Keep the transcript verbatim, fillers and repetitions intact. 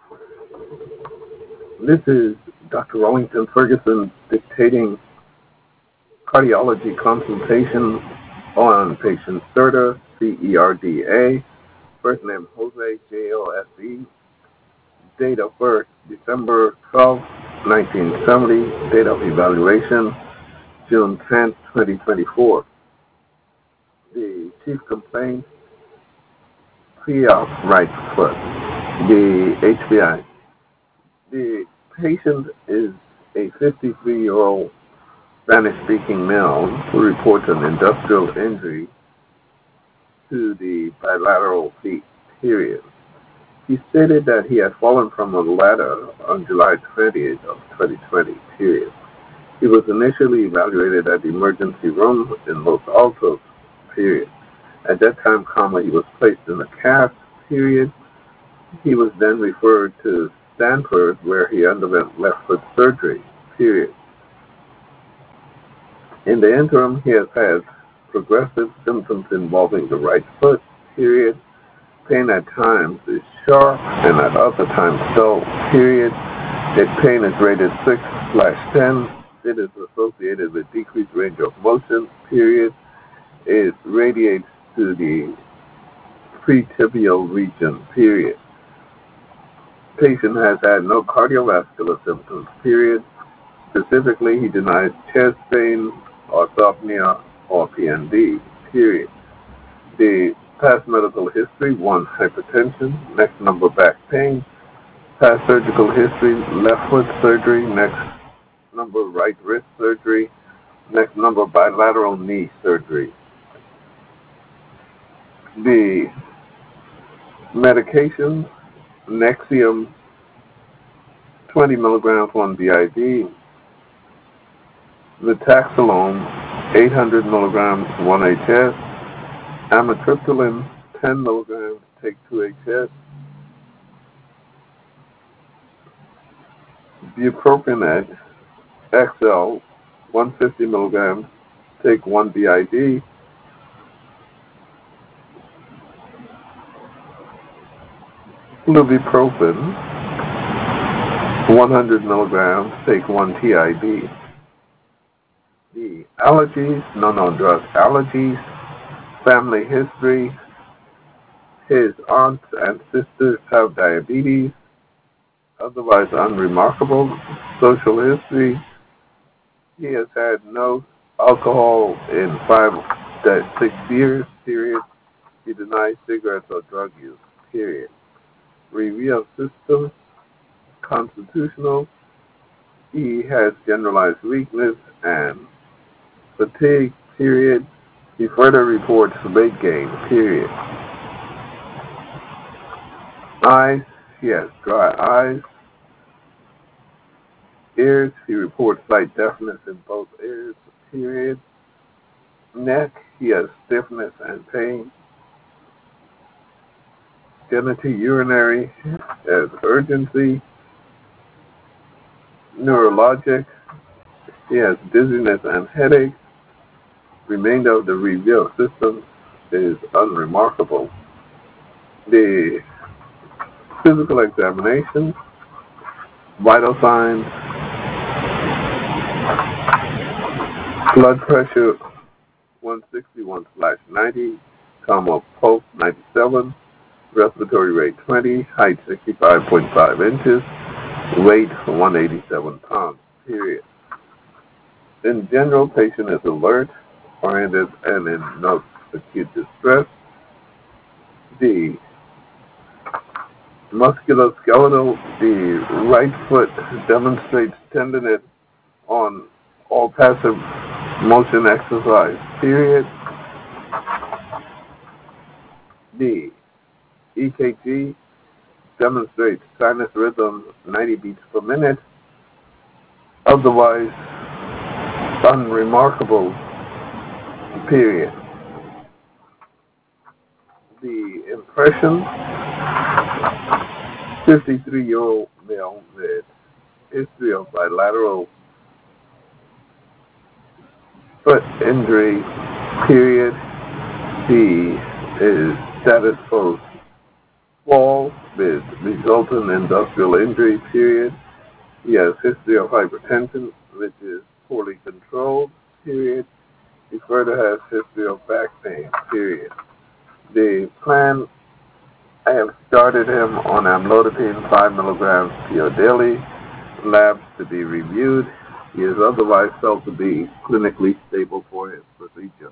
This is Doctor Wellington Ferguson dictating cardiology consultation on patient CERDA, C E R D A, first name Jose, J O S E, date of birth December twelfth, nineteen seventy, date of evaluation June tenth, twenty twenty-four. The chief complaint, pre-op right foot, the H B I. The patient is a fifty-three-year-old Spanish-speaking male who reports an industrial injury to the bilateral feet, period. He stated that he had fallen from a ladder on July twentieth of twenty twenty, period. He was initially evaluated at the emergency room in Los Altos, period. At that time, comma, he was placed in a cast, period. He was then referred to Stanford, where he underwent left foot surgery, period. In the interim, he has had progressive symptoms involving the right foot, period. Pain at times is sharp and at other times dull, period. If pain is rated six slash ten, it is associated with decreased range of motion, period. It radiates to the pretibial region, period. Patient has had no cardiovascular symptoms, period. Specifically, he denies chest pain, orthopnea, or P N D, period. The past medical history, one, hypertension, next number, back pain. Past surgical history, left foot surgery, next number, right wrist surgery, next number, bilateral knee surgery. The medications, Nexium, twenty milligrams, one B I D, Metaxalone, eight hundred milligrams, one H S, amitriptyline, ten milligrams, take two H S, bupropion X L, one hundred fifty milligrams, take one B I D, fluvipropin, one hundred milligrams, take one T I D. The allergies, non-drug allergies, family history, his aunts and sisters have diabetes, otherwise unremarkable. Social history, he has had no alcohol in five to six years, period. He denies cigarettes or drug use, period. Review of systems, constitutional, he has generalized weakness and fatigue, period. He further reports weight gain, period. Eyes, he has dry eyes. Ears, he reports slight deafness in both ears, period. Neck, he has stiffness and pain. Genitourinary has urgency. Neurologic, he has dizziness and headache. Remainder of the review system is unremarkable. The physical examination, vital signs, blood pressure one sixty-one slash ninety, comma, pulse ninety-seven, respiratory rate twenty, height sixty-five point five inches, weight one hundred eighty-seven pounds, period. In general, patient is alert, oriented, and in no acute distress. The musculoskeletal, the right foot demonstrates tenderness on all passive motion exercise, period. The E K G demonstrates sinus rhythm ninety beats per minute, otherwise unremarkable, period. The impression, fifty-three-year-old male with history of bilateral foot injury, period. He is status post fall with resultant industrial injury, period. He has history of hypertension, which is poorly controlled, period. He further has history of back pain, period. The plan, I have started him on amlodipine five milligrams P O daily, labs to be reviewed. He is otherwise felt to be clinically stable for his procedure.